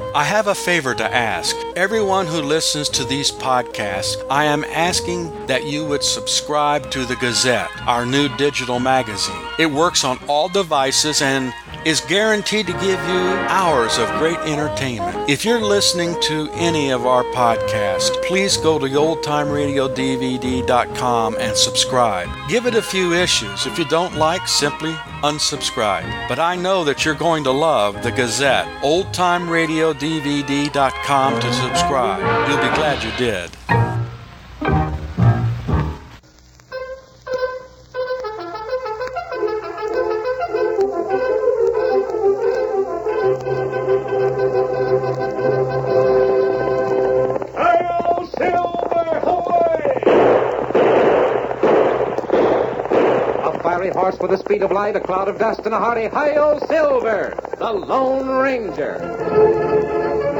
I have a favor to ask. Everyone who listens to these podcasts, I am asking that you would subscribe to the Gazette, our new digital magazine. It works on all devices and is guaranteed to give you hours of great entertainment. If you're listening to any of our podcasts, please go to oldtimeradiodvd.com and subscribe. Give it a few issues. If you don't like, simply unsubscribe. But I know that you're going to love the Gazette. oldtimeradiodvd.com to subscribe. You'll be glad you did. Horse with the speed of light, a cloud of dust, and a hearty Hi-Yo Silver, the Lone Ranger.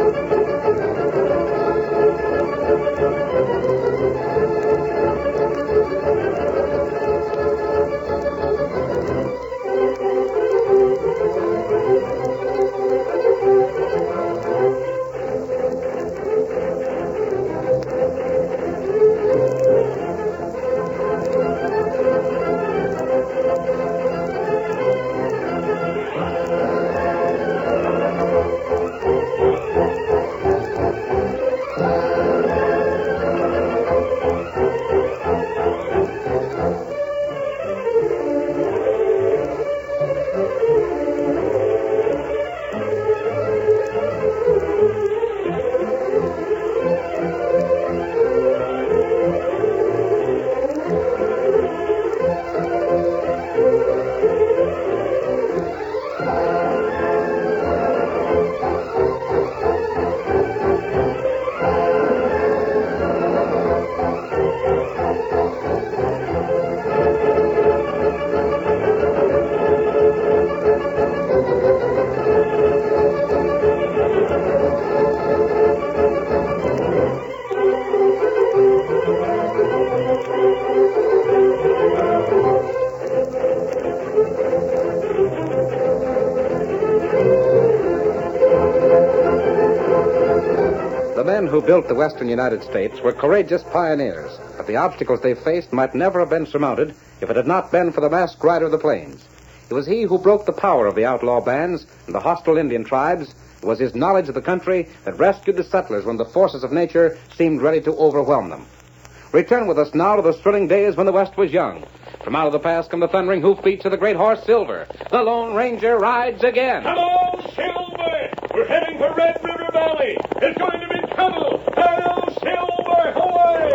The men who built the western United States were courageous pioneers, but the obstacles they faced might never have been surmounted if it had not been for the masked rider of the plains. It was he who broke the power of the outlaw bands and the hostile Indian tribes. It was his knowledge of the country that rescued the settlers when the forces of nature seemed ready to overwhelm them. Return with us now to the thrilling days when the West was young. From out of the past come the thundering hoofbeats of the great horse Silver. The Lone Ranger rides again. Come on, Silver! We're heading for Red River Valley. It's going to be trouble. Hello, Silver! Away!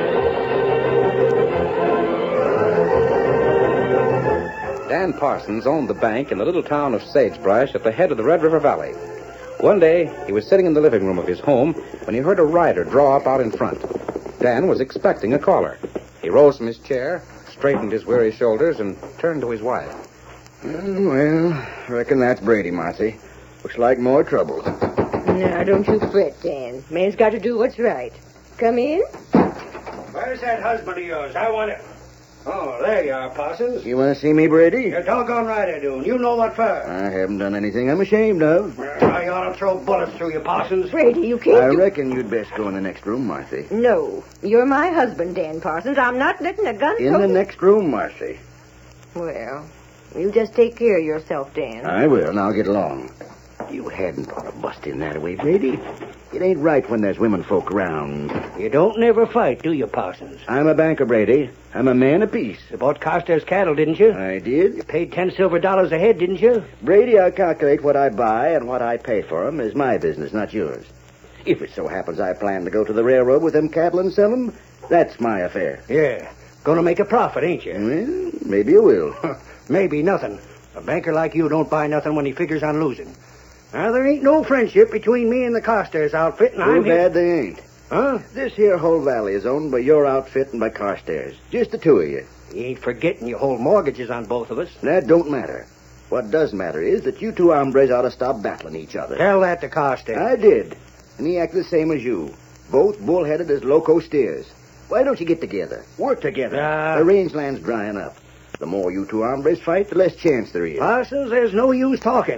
Dan Parsons owned the bank in the little town of Sagebrush at the head of the Red River Valley. One day, he was sitting in the living room of his home when he heard a rider draw up out in front. Dan was expecting a caller. He rose from his chair, straightened his weary shoulders, and turned to his wife. Well, I reckon that's Brady, Marcy. Looks like more trouble. Now, don't you fret, Dan. Man's got to do what's right. Come in. Where's that husband of yours? I want to... Oh, there you are, Parsons. You want to see me, Brady? You're doggone right I do, and you know what for. I haven't done anything I'm ashamed of. I ought to throw bullets through you, Parsons. Brady, you can't I do... reckon you'd best go in the next room, Marcy. No, you're my husband, Dan Parsons. I'm not letting a gun... In the next room, Marcy. Well, you just take care of yourself, Dan. I will. Now get along. You hadn't ought to bust in that way, Brady. It ain't right when there's women folk around. You don't never fight, do you, Parsons? I'm a banker, Brady. I'm a man of peace. You bought Carstairs cattle, didn't you? I did. You paid $10 silver a head, didn't you? Brady, I calculate what I buy and what I pay for 'em is my business, not yours. If it so happens I plan to go to the railroad with them cattle and sell 'em, that's my affair. Yeah. Gonna make a profit, ain't you? Well, maybe you will. Maybe nothing. A banker like you don't buy nothing when he figures on losing. Now, there ain't no friendship between me and the Carstairs outfit, and I'm Too bad they ain't. Huh? This here whole valley is owned by your outfit and by Carstairs. Just the two of you. You ain't forgetting you hold mortgages on both of us. That don't matter. What does matter is that you two hombres ought to stop battling each other. Tell that to Carstairs. I did. And he acted the same as you. Both bull-headed as loco steers. Why don't you get together? Work together. The rangeland's drying up. The more you two hombres fight, the less chance there is. Parsons, there's no use talking.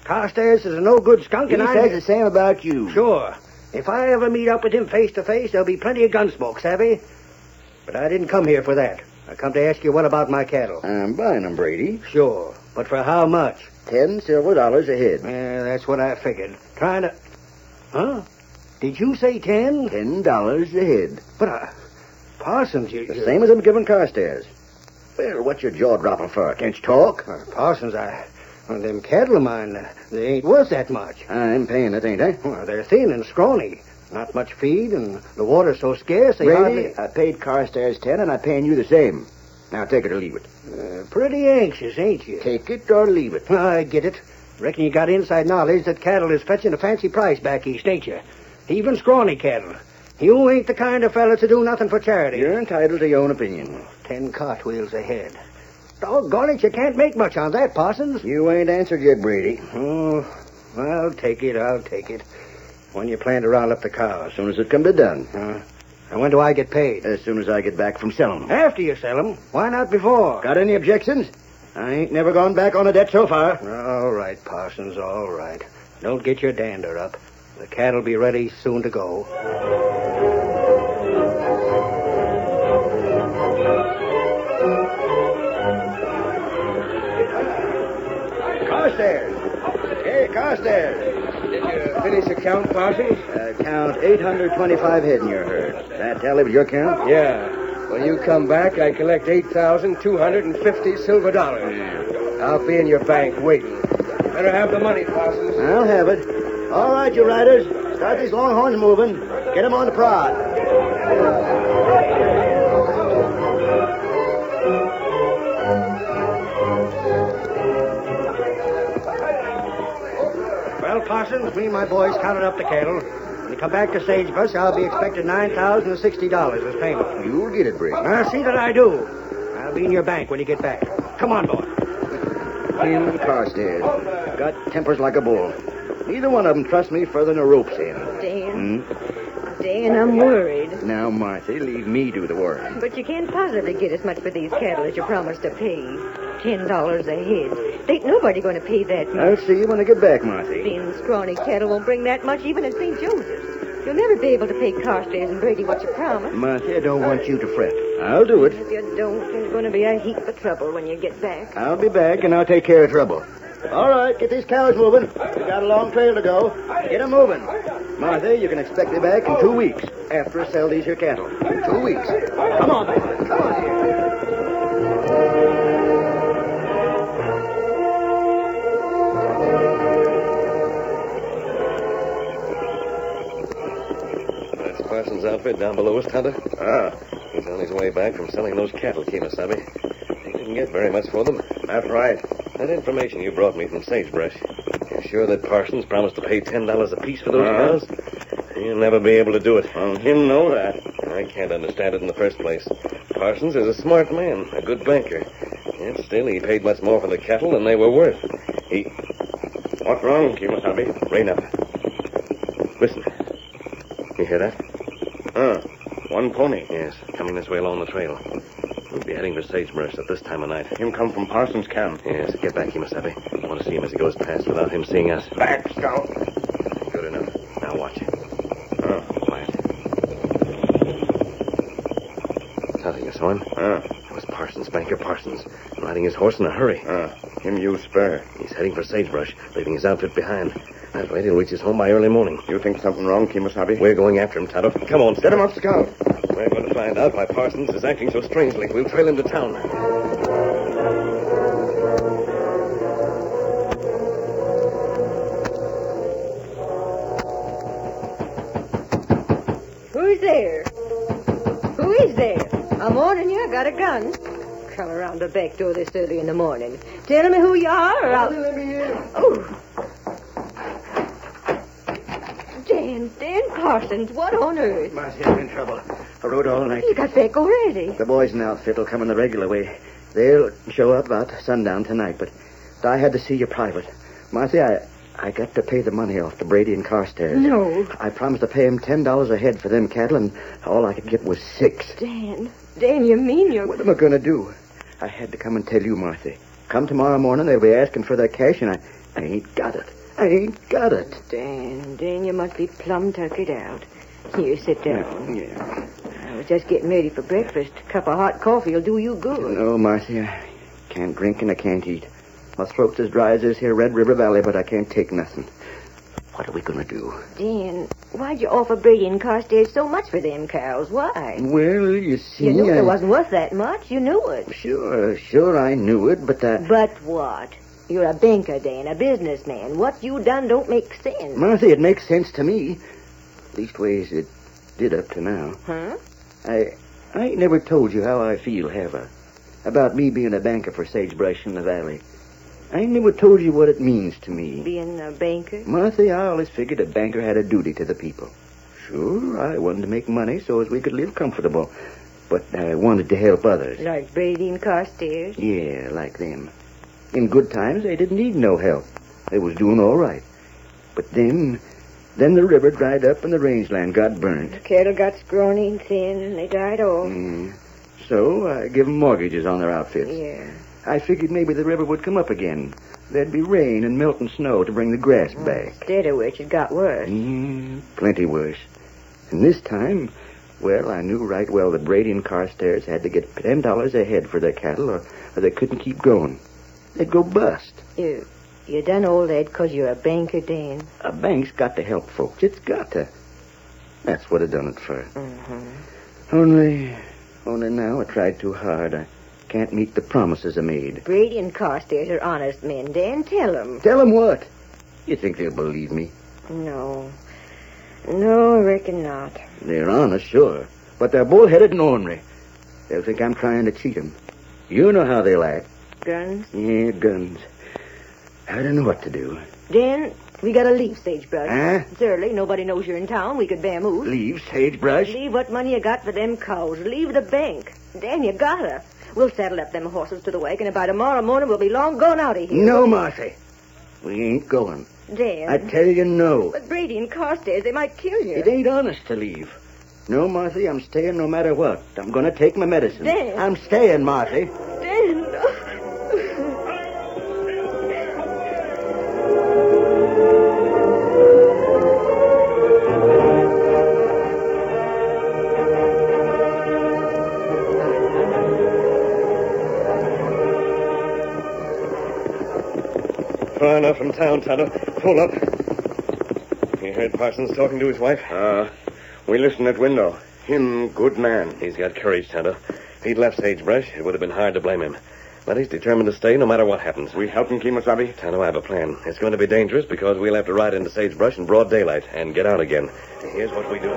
Carstairs is a no-good skunk, He and says the same about you. Sure. If I ever meet up with him face to face, there'll be plenty of gun smoke, savvy? But I didn't come here for that. I come to ask you what about my cattle. I'm buying them, Brady. Sure. But for how much? $10 silver a head. Yeah, that's what I figured. Trying to... Huh? Did you say 10? $10 a head. But, Parsons, you... The same as I'm giving Carstairs. Well, what's your jaw dropping for? Can't you talk? Parsons, well, them cattle of mine, they ain't worth that much. I'm paying it, ain't I? Well, they're thin and scrawny. Not much feed, and the water's so scarce they Brady, hardly... I paid Carstairs 10, and I'm paying you the same. Now, take it or leave it. Pretty anxious, ain't you? Take it or leave it. I get it. Reckon you got inside knowledge that cattle is fetching a fancy price back east, ain't you? Even scrawny cattle. You ain't the kind of fella to do nothing for charity. You're entitled to your own opinion. 10 cartwheels ahead. Doggone it, you can't make much on that, Parsons. You ain't answered yet, Brady. Oh, I'll take it. When you plan to round up the cows? As soon as it can be done. And when do I get paid? As soon as I get back from selling them. After you sell them. Why not before? Got any objections? I ain't never gone back on a debt so far. All right, Parsons, all right. Don't get your dander up. The cat'll be ready soon to go. Carstairs. Hey, Carstairs. Did you finish the count, Parsons? Count 825 head in your herd. That tally was your count? Yeah. When you come back, I collect $8,250 silver dollars. I'll be in your bank waiting. Better have the money, Parsons. I'll have it. All right, you riders. Start these longhorns moving. Get them on the prod. Well, Parsons, me and my boys counted up the cattle. When you come back to Sagebrush, I'll be expecting $9,060 as payment. You'll get it, Brady. Now, see that I do. I'll be in your bank when you get back. Come on, boy. Him and Carstairs. Got tempers like a bull. Neither one of them trusts me further than a rope's end. Dan, I'm worried. Now, Marthy, leave me do the work. But you can't possibly get as much for these cattle as you promised to pay. $10 a head. Ain't nobody going to pay that much. I'll see you when I get back, Marthy. Thin, scrawny cattle won't bring that much even at St. Joseph's. You'll never be able to pay Carstairs and Brady what you promised. Marthy, I don't want you to fret. I'll do it. If you don't, there's going to be a heap of trouble when you get back. I'll be back, and I'll take care of trouble. All right, get these cows moving. We got a long trail to go. Get them moving. Martha, you can expect me back in 2 weeks after I sell these here cattle. 2 weeks. Come on, boy. Come on here. That's Parsons' outfit down below us, Tonto. He's on his way back from selling those cattle, Kemosabe. He didn't get very much for them. That's right. That information you brought me from Sagebrush. You're sure that Parsons promised to pay $10 apiece for those cows? He'll never be able to do it. Well, him know that. I can't understand it in the first place. Parsons is a smart man, a good banker. Yet still, he paid much more for the cattle than they were worth. What's wrong, Kemosabe? Rain up. Listen. You hear that? One pony. Yes, coming this way along the trail. We'll be heading for Sagebrush at this time of night. Him come from Parsons' camp. Yes, get back, Kemosabe. I want to see him as he goes past without him seeing us. Back, Scout. Good enough. Now watch. Quiet. Tonto, you saw him? It was Parsons, Banker Parsons, riding his horse in a hurry. Him use spur. He's heading for Sagebrush, leaving his outfit behind. That way he'll reach his home by early morning. You think something wrong, Kemosabe? We're going after him, Tonto. Come on, Set him up, Scout. We're going to find out why Parsons is acting so strangely. We'll trail him to town. Who's there? Who is there? I'm warning you, I got a gun. Come around the back door this early in the morning. Tell me who you are, or I'll... Let me in. Oh. Dan Parsons, what on earth? Marcy, I'm in trouble. I rode all night. You got back already. The boys in the outfit will come in the regular way. They'll show up about sundown tonight, but I had to see you private. Marcy, I got to pay the money off to Brady and Carstairs. No. I promised to pay him $10 a head for them cattle, and all I could get was $6. Dan, you mean you're... What am I going to do? I had to come and tell you, Marcy. Come tomorrow morning, they'll be asking for their cash, and I ain't got it. I ain't got it. Dan, you must be plumb tuckered out. Here, sit down. Yeah. I was just getting ready for breakfast. A cup of hot coffee will do you good. No, Marcy, I can't drink and I can't eat. My throat's as dry as this here Red River Valley, but I can't take nothing. What are we going to do? Dan, why'd you offer Brady and Carstairs so much for them cows? Why? Well, you see... You knew it wasn't worth that much. You knew it. Sure, I knew it, but But what? You're a banker, Dan, a businessman. What you done don't make sense. Marcy, it makes sense to me. Leastways, it did up to now. Huh? I ain't never told you how I feel, have I? About me being a banker for Sagebrush in the Valley. I ain't never told you what it means to me. Being a banker? Martha, I always figured a banker had a duty to the people. Sure, I wanted to make money so as we could live comfortable. But I wanted to help others. Like Brady and Carstairs? Yeah, like them. In good times, they didn't need no help. They was doing all right. But then the river dried up and the rangeland got burnt. The cattle got scrawny and thin, and they died off. So I give 'em mortgages on their outfits. Yeah. I figured maybe the river would come up again. There'd be rain and melting snow to bring the grass back. Instead of which, it got worse. Plenty worse. And this time, well, I knew right well that Brady and Carstairs had to get $10 a head for their cattle, or they couldn't keep going. They'd go bust. You done all that 'cause you're a banker, Dan? A bank's got to help folks. It's got to. That's what I done it for. Only now I tried too hard. I can't meet the promises I made. Brady and Carstairs are honest men, Dan. Tell them. Tell them what? You think they'll believe me? No, I reckon not. They're honest, sure. But they're bullheaded and ornery. They'll think I'm trying to cheat them. You know how they'll act. Guns? Yeah, guns. I don't know what to do. Dan, we gotta leave Sagebrush. Huh? It's early. Nobody knows you're in town. We could vamoose. Leave Sagebrush? Leave what money you got for them cows. Leave the bank. Dan, you gotta. We'll saddle up them horses to the wagon, and by tomorrow morning we'll be long gone out of here. No, Marcy. We ain't going. Dan. I tell you no. But Brady and Carstairs, they might kill you. It ain't honest to leave. No, Marcy, I'm staying no matter what. I'm going to take my medicine. Dan. I'm staying, Marcy. Dan. Far enough from town, Tonto. Pull up. You heard Parsons talking to his wife? We listened at window. Him good man. He's got courage, Tonto. If he'd left Sagebrush, it would have been hard to blame him. But he's determined to stay no matter what happens. We help him, Kemosabe? Tonto, I have a plan. It's going to be dangerous because we'll have to ride into Sagebrush in broad daylight and get out again. Here's what we do.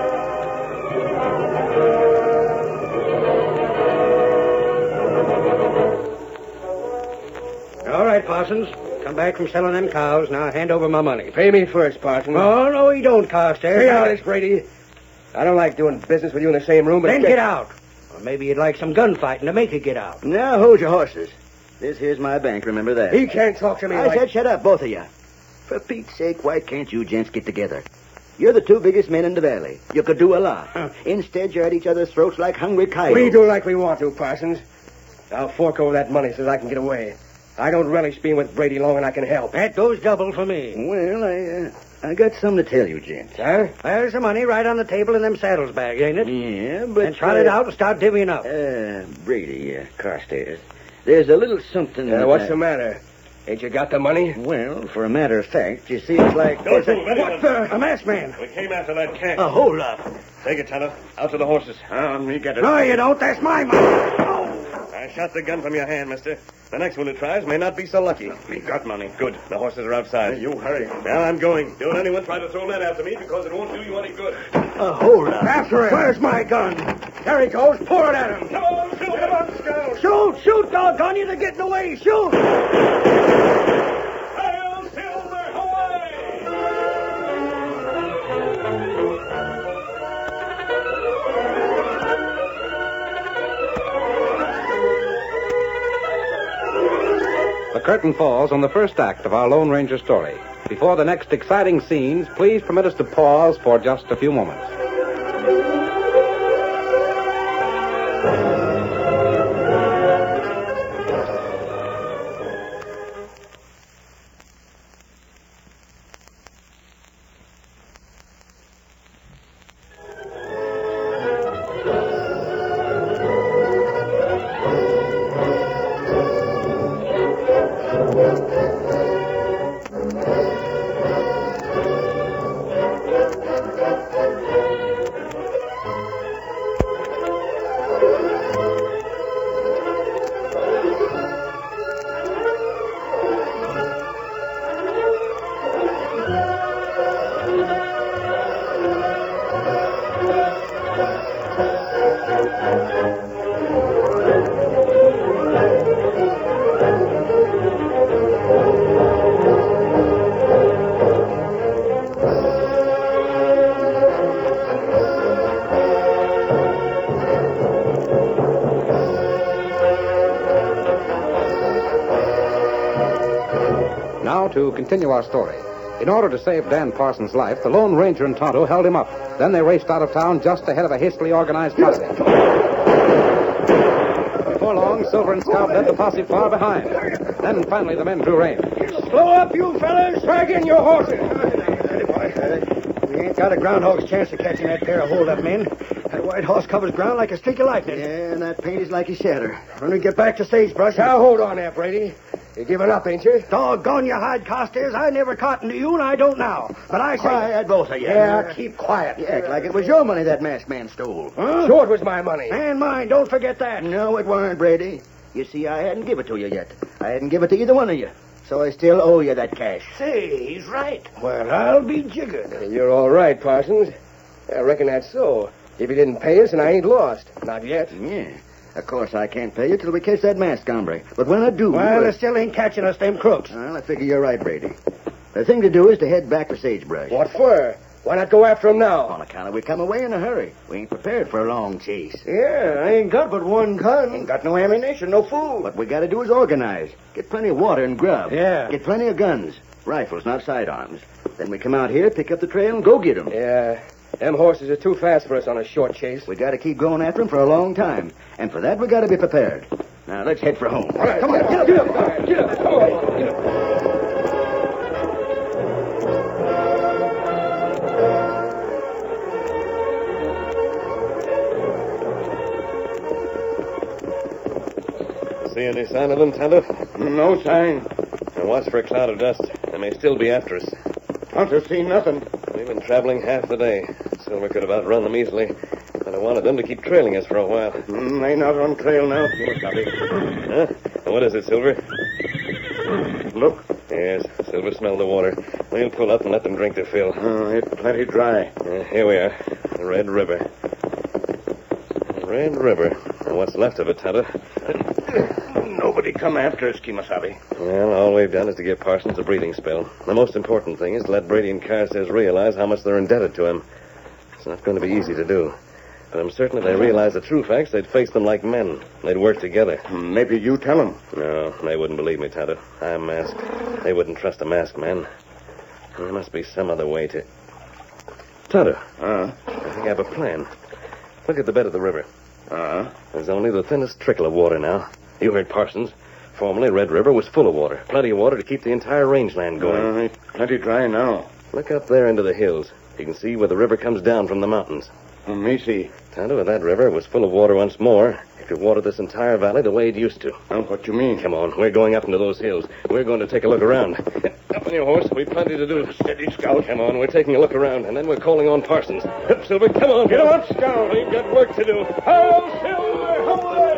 All right, Parsons. Come back from selling them cows. Now hand over my money. Pay me first, Parsons. Oh, no, he don't, Carstairs. Stay out of this, Brady. I don't like doing business with you in the same room. But Then get out. Or maybe you'd like some gunfighting to make you get out. Now, hold your horses. This here's my bank, remember that. He can't talk to me I said shut up, both of you. For Pete's sake, why can't you gents get together? You're the two biggest men in the valley. You could do a lot. Instead, you're at each other's throats like hungry coyotes. We do like we want to, Parsons. I'll fork over that money so that I can get away. I don't relish being with Brady long, and I can help. That goes double for me. Well, I got something to tell you, gents. Huh? There's the money right on the table in them saddles bags, ain't it? Yeah, but... Then trot it out and start divvying up. Brady, Carstairs, there's a little something... What's the matter? Ain't you got the money? Well, for a matter of fact, you see, it's like... Don't move, anyone. What the? A masked man. We came after that cat. hold up. Take it, Tonto. Out to the horses. Me get it. No, you don't. That's my money. I shot the gun from your hand, mister. The next one who tries may not be so lucky. We got money. Good. The horses are outside. You hurry. Now I'm going. Don't anyone try to throw that after me because it won't do you any good. Hold up. After him. Where's my gun? There he goes. Pour it at him. Come on, Silver. Come on, Scout. Shoot, shoot, doggone you. They're getting away. Shoot. Hail, Silver, away! The curtain falls on the first act of our Lone Ranger story. Before the next exciting scenes, please permit us to pause for just a few moments. to continue our story. In order to save Dan Parsons' life, the Lone Ranger and Tonto held him up. Then they raced out of town just ahead of a hastily organized posse. Before long, Silver and Scout led the posse far behind. Then finally the men drew rein. Slow up, you fellas. Drag in your horses. We ain't got a groundhog's chance of catching that pair of hold-up men. That white horse covers ground like a streak of lightning. Yeah, and that paint is like a shatter. When we get back to Sagebrush... Now, hold on there, Brady. You're giving up, ain't you? Doggone you, hide Costas. I never cottoned to you, and I don't now. But I say... Quiet, both of you. Yeah, keep quiet. You act like it was your money that masked man stole. Huh? Sure, it was my money. And mine, don't forget that. No, it weren't, Brady. You see, I hadn't give it to you yet. I hadn't give it to either one of you. So I still owe you that cash. Say, he's right. Well, I'll be jiggered. You're all right, Parsons. I reckon that's so. If you didn't pay us, and I ain't lost. Not yet. Yeah. Of course, I can't pay you till we catch that masked hombre. But when I do... Well, they still ain't catching us, them crooks. Well, I figure you're right, Brady. The thing to do is to head back to Sagebrush. What for? Why not go after him now? On account of we come away in a hurry. We ain't prepared for a long chase. Yeah, I ain't got but one gun. Ain't got no ammunition, no food. What we gotta do is organize. Get plenty of water and grub. Yeah. Get plenty of guns. Rifles, not sidearms. Then we come out here, pick up the trail, and go get 'em. Yeah. Them horses are too fast for us on a short chase. We gotta keep going after 'em for a long time. And for that, we gotta be prepared. Now, let's head for home. All right, come on. Get up. Get up. Come on. Get up. See any sign of them, Tonto? No sign. Now watch for a cloud of dust. They may still be after us. Tonto seen nothing. We've been traveling half the day. Silver could have outrun them easily, but I wanted them to keep trailing us for a while. They not on trail now, Kimasabi. Huh? What is it, Silver? Look. Yes, Silver smelled the water. We'll pull up and let them drink their fill. It's plenty dry. Here we are. The Red River. The Red River. And what's left of it, Tonto? Nobody come after us, Kimasabi. Well, all we've done is to give Parsons a breathing spell. The most important thing is to let Brady and Carstairs realize how much they're indebted to him. It's not going to be easy to do. But I'm certain if they realize the true facts, they'd face them like men. They'd work together. Maybe you tell them. No, they wouldn't believe me, Tonto. I'm masked. They wouldn't trust a masked man. There must be some other way to... Tonto. I think I have a plan. Look at the bed of the river. There's only the thinnest trickle of water now. You heard Parsons. Formerly, Red River was full of water. Plenty of water to keep the entire rangeland going. It's plenty dry now. Look up there into the hills. You can see where the river comes down from the mountains. Me see. Tonto, if that river was full of water once more, it could water this entire valley the way it used to. What you mean? Come on, we're going up into those hills. We're going to take a look around. Up on your horse. We've plenty to do. Steady, Scout. Come on, we're taking a look around, and then we're calling on Parsons. Up, Silver, come on. Get on, Scout. We've got work to do. Hail, Silver! Away!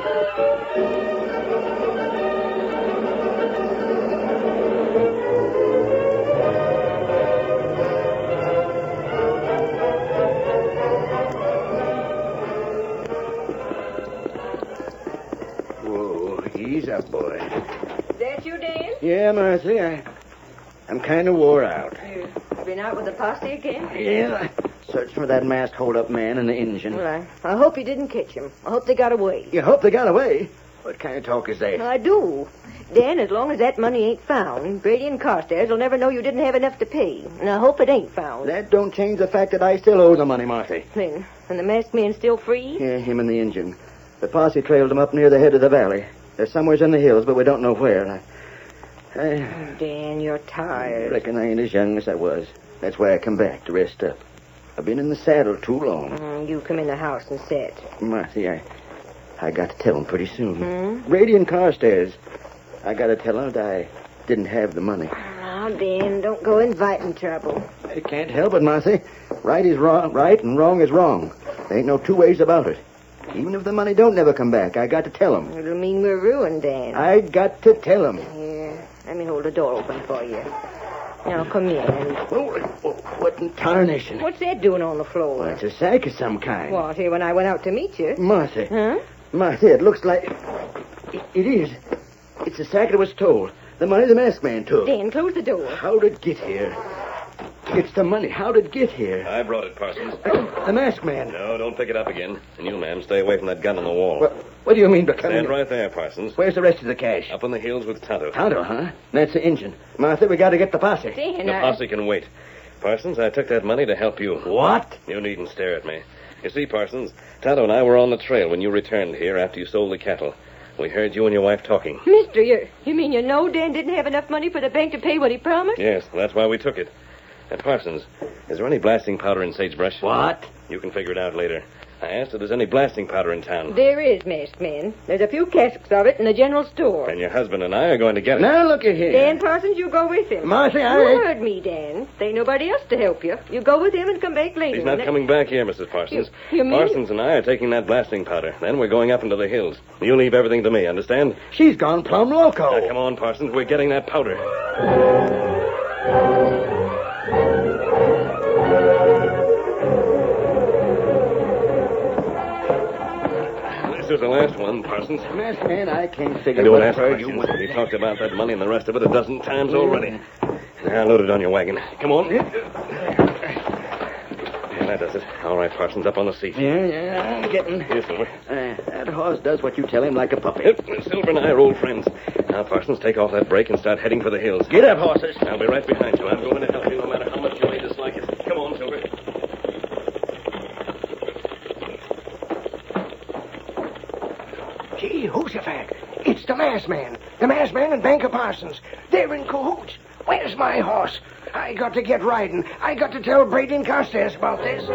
Ease up, boy. Is that you, Dan? Yeah, Marthy, I'm kind of wore out. You been out with the posse again? Yeah, searched for that masked hold-up man and the engine. Well, I hope you didn't catch him. I hope they got away. You hope they got away? What kind of talk is that? I do. Dan, as long as that money ain't found, Brady and Carstairs will never know you didn't have enough to pay. And I hope it ain't found. That don't change the fact that I still owe the money, Marthy. Then, and the masked man's still free? Yeah, him and the engine. The posse trailed him up near the head of the valley. They're somewheres in the hills, but we don't know where. Dan, you're tired. I reckon I ain't as young as I was. That's why I come back to rest up. I've been in the saddle too long. You come in the house and sit. Marthy, I got to tell them pretty soon. Brady and Carstairs. I got to tell them that I didn't have the money. Oh, Dan, don't go inviting trouble. I can't help it, Marthy. Right is right and wrong is wrong. There ain't no two ways about it. Even if the money don't never come back, I got to tell them. It'll mean we're ruined, Dan. I got to tell them. Here, let me hold the door open for you. Now, come in. What in tarnation? What's that doing on the floor? Well, it's a sack of some kind. What, here when I went out to meet you? Marthy. Huh? Marthy, it looks like... It is. It's the sack that was stole. The money the masked man took. Dan, close the door. How'd it get here? It's the money. How'd it get here? I brought it, Parsons. The masked man. No, don't pick it up again. And you, ma'am, stay away from that gun on the wall. What do you mean becoming... Stand right there, Parsons. Where's the rest of the cash? Up in the hills with Tonto. Tonto, huh? That's the engine. Martha, we got to get the posse. Dan, The posse can wait. Parsons, I took that money to help you. What? You needn't stare at me. You see, Parsons, Tonto and I were on the trail when you returned here after you sold the cattle. We heard you and your wife talking. Mister, you mean you know Dan didn't have enough money for the bank to pay what he promised? Yes, that's why we took it. And Parsons, is there any blasting powder in sagebrush? What? You can figure it out later. I asked if there's any blasting powder in town. There is, masked man. There's a few casks of it in the general store. And your husband and I are going to get it. Now, look at here. Dan Parsons, you go with him. Martha, You heard me, Dan. There ain't nobody else to help you. You go with him and come back later. He's not coming back here, Mrs. Parsons. You mean... Parsons and I are taking that blasting powder. Then we're going up into the hills. You leave everything to me, understand? She's gone plumb loco. Now, come on, Parsons. We're getting that powder. This is the last one, Parsons. Masked man, I can't figure Don't what ask bird you questions. went. We've talked about that money and the rest of it a dozen times already. Now, load it on your wagon. Come on. Yeah, that does it. All right, Parsons, up on the seat. Yeah, I'm getting. Here, Silver. That horse does what you tell him like a puppy. Yep, Silver and I are old friends. Now, Parsons, take off that brake and start heading for the hills. Get up, horses. I'll be right behind you. I'm going to help you no matter how much you may dislike it. Come on, Silver. Gee, Jehoshaphat, it's the masked man. The masked man and Banker Parsons. They're in cahoots. Where's my horse? I got to get riding. I got to tell Brady and Costes about this.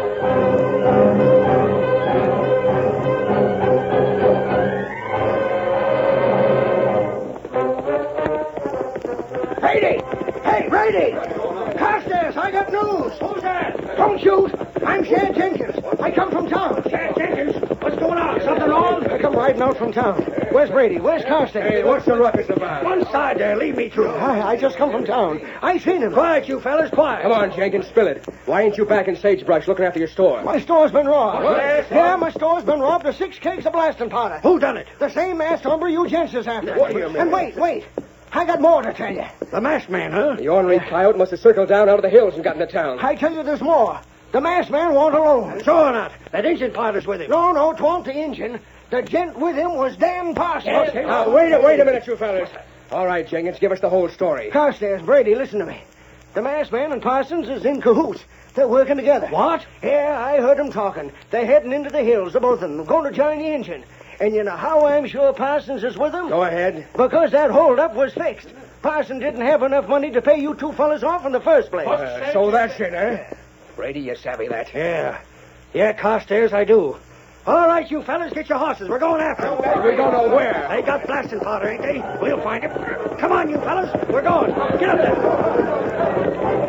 Brady! Hey, Brady! Costes, I got news. Who's that? Don't shoot. I'm Shad Jenkins. I come from town. Shad Jenkins? What's going on? Something wrong? I come riding out from town. Where's Brady? Where's Costes? Hey, what's the ruckus about? One side there. Leave me through. I just come from town. I seen him. Quiet, you fellas. Quiet. Come on, Jenkins, spill it. Why ain't you back in Sagebrush looking after your store? My store's been robbed. What? Yeah, my store's been robbed of 6 kegs of blasting powder. Who done it? The same masked hombre you gents is after. What do you mean? And wait. I got more to tell you. The masked man, huh? The ornery coyote must have circled down out of the hills and got into town. I tell you there's more. The masked man won't alone. Sure not. That engine pilot's with him. No, 'twant the engine. The gent with him was Dan Parsons. Now, wait a minute, you fellas. All right, Jenkins, give us the whole story. Costes, Brady, listen to me. The masked man and Parsons is in cahoots. They're working together. What? Yeah, I heard them talking. They're heading into the hills, the both of them, going to join the engine. And you know how I'm sure Parsons is with them? Go ahead. Because that holdup was fixed. Parsons didn't have enough money to pay you 2 fellas off in the first place. So that's it, eh? Brady, you savvy that. Yeah, Costes, I do. All right, you fellas, get your horses. We're going after them. We don't know where. They got blasting powder, ain't they? We'll find him. Come on, you fellas. We're going. Get up there.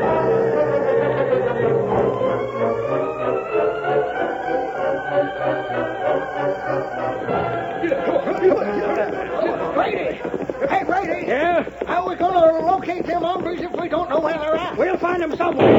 Brady! Hey, Brady! Yeah? How are we going to locate them hombres if we don't know where they're at? We'll find them somewhere.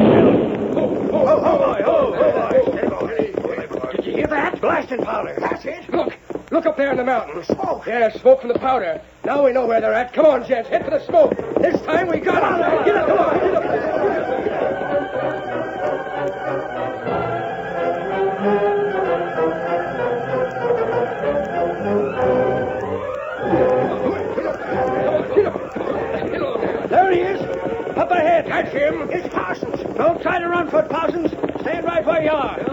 Did you hear that? Blasting powder. That's it. Look up there in the mountains. Smoke. Yeah, smoke from the powder. Now we know where they're at. Come on, gents, head for the smoke. This time we got them. Get up, come on. Get up. There he is. Up ahead. That's him. It's Parsons. Don't try to run for it, Parsons. Stand right where you are.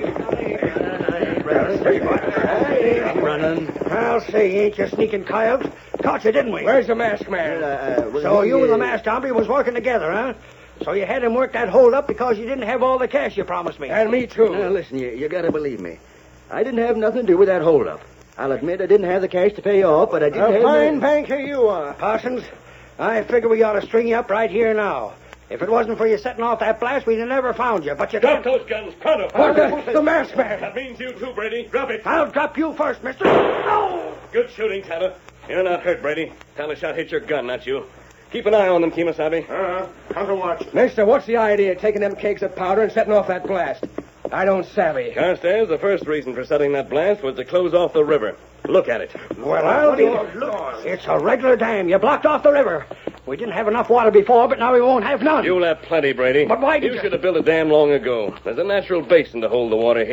I'm running. I'll say, ain't you sneaking coyote? Caught you, didn't we? Where's the masked man? So you and the masked hombre was working together, huh? So you had him work that hold up because you didn't have all the cash you promised me. And me, too. Now, listen, you gotta believe me. I didn't have nothing to do with that holdup. I'll admit I didn't have the cash to pay you off, but I didn't have... A fine banker you are, Parsons. I figure we ought to string you up right here now. If it wasn't for you setting off that blast, we'd have never found you, but you Drop can't... those guns, pronto. The masked man. That means you too, Brady. Drop it. I'll drop you first, mister. Oh! Good shooting, Tanner. You're not hurt, Brady. Tyler shot hit your gun, not you. Keep an eye on them, Kemosabe. Counter watch. Mister, what's the idea of taking them kegs of powder and setting off that blast? I don't savvy. Carstairs, the first reason for setting that blast was to close off the river. Look at it. Well, I'll be... It's a regular dam. You blocked off the river. We didn't have enough water before, but now we won't have none. You'll have plenty, Brady. But why did you should have built a dam long ago. There's a natural basin to hold the water here.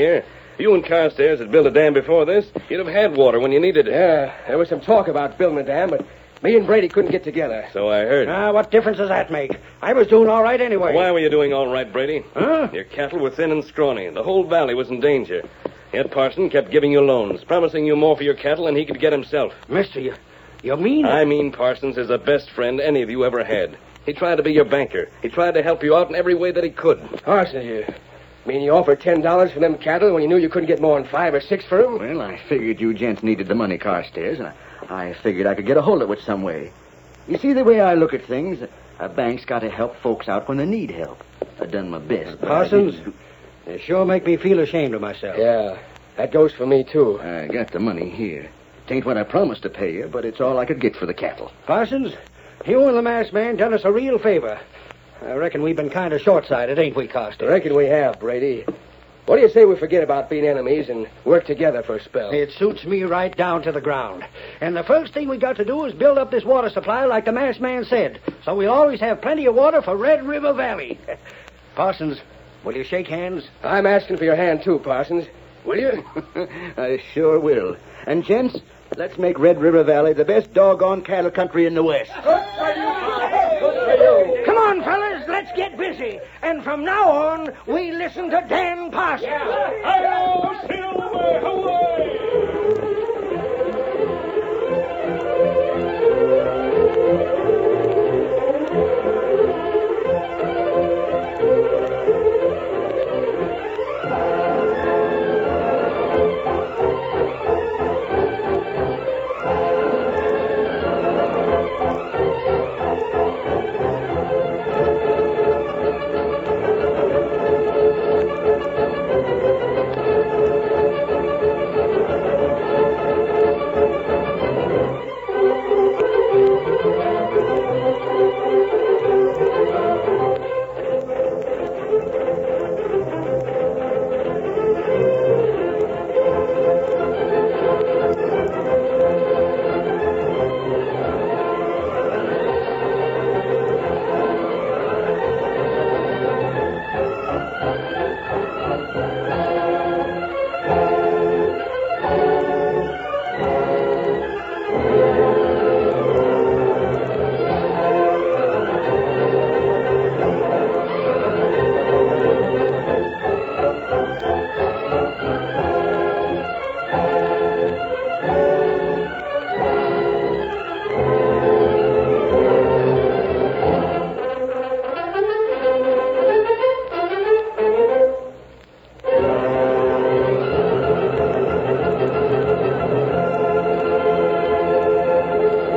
You and Carstairs had built a dam before this. You'd have had water when you needed it. Yeah, there was some talk about building a dam, but me and Brady couldn't get together. So I heard. What difference does that make? I was doing all right anyway. Why were you doing all right, Brady? Huh? Your cattle were thin and scrawny. The whole valley was in danger. Yet Parson kept giving you loans, promising you more for your cattle than he could get himself. Mister, you mean... I mean Parsons is the best friend any of you ever had. He tried to be your banker. He tried to help you out in every way that he could. Parsons, you mean you offered $10 for them cattle when you knew you couldn't get more than 5 or 6 for them? Well, I figured you gents needed the money, Carstairs, and I figured I could get a hold of it some way. You see, the way I look at things, a bank's got to help folks out when they need help. I done my best. but I Parsons, didn't- you sure make me feel ashamed of myself. Yeah, that goes for me, too. I got the money here. It ain't what I promised to pay you, but it's all I could get for the cattle. Parsons, you and the masked man done us a real favor. I reckon we've been kind of short-sighted, ain't we, I Carstairs? reckon we have, Brady. What do you say we forget about being enemies and work together for a spell? It suits me right down to the ground. And the first thing we got to do is build up this water supply like the masked man said, so we'll always have plenty of water for Red River Valley. Parsons, will you shake hands? I'm asking for your hand, too, Parsons. Will you? I sure will. And, gents, let's make Red River Valley the best doggone cattle country in the West. Come on, fellas, let's get busy. And from now on, we listen to Dan Parsons. Hi-yo, Silver, away!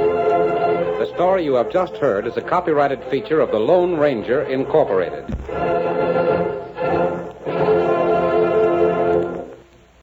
The story you have just heard is a copyrighted feature of the Lone Ranger, Incorporated.